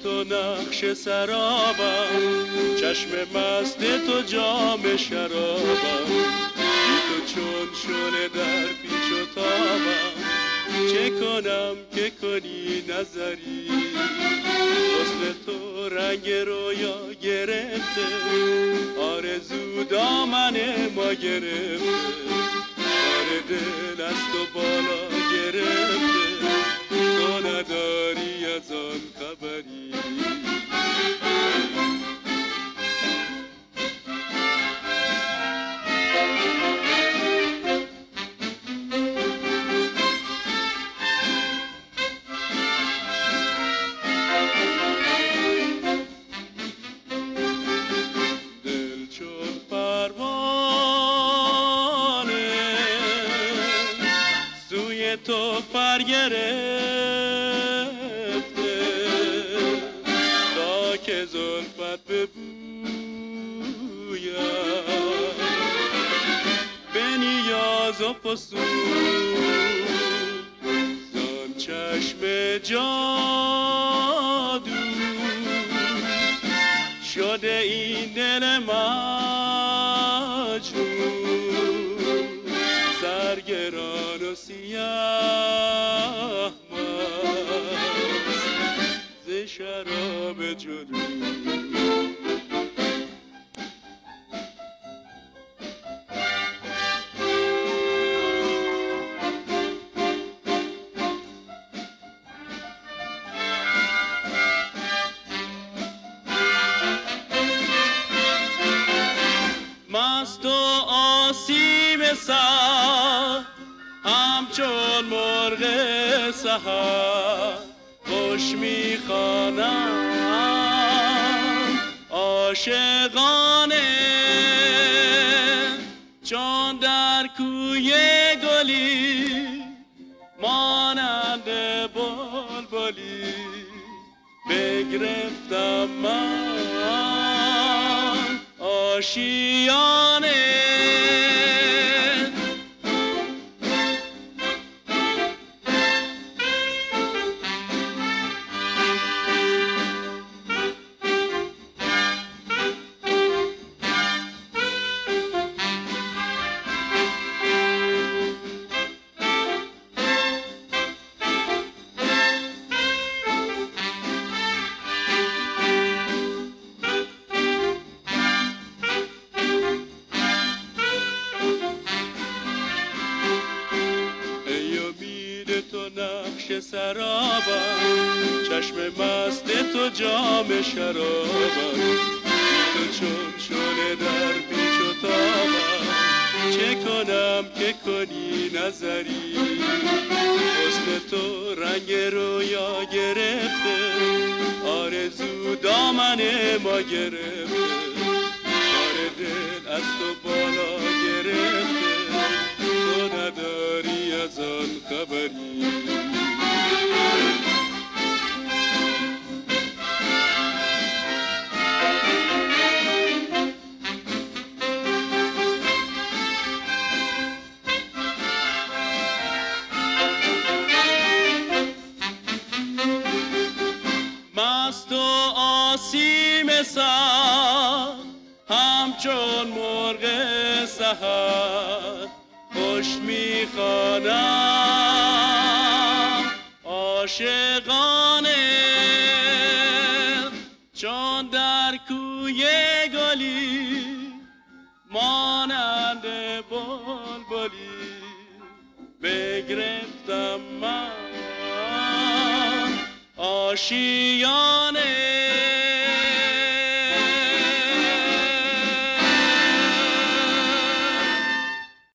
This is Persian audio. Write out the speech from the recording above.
تو نقش سرابم، چشم مست تو جام شرابم، بی تو چون شعله در پیچ و تابم، چه کنم که کنی نظری؟ حسن تو رنگ رویا گرفته، آرزو دامن ما گرفته، کار دل از تو بالا گرفته، تو نداری از آن خبری. تو پر گرفته تا که زلفت ببویم، به نیاز و فسوس زان چشم جادو شده این دل مجنون، سرگران و سیاه مست ز شراب جنون. مست و آسیب سر همچون مرغ سحر، خوش میخوانم عاشقانه، چون در کوی گلی مانند بلبلی، بگرفتم من آشیانه. تو نقش سرابم، چشم مست تو جام شرابم، تو چون شعله در پیچ و تابم، چه کنم که کنی نظری؟ حسن تو رنگ رویا گرفته، آرزو دامن ما گرفته، کار دل از تو بالا گرفته، تو نداری از آن خبری. مست و آسیم سر همچون مرغ سحر، خوش میخوانم عاشقانه، چون در کوی گلی مانند بلبلی، بگرفتم من آشیانه.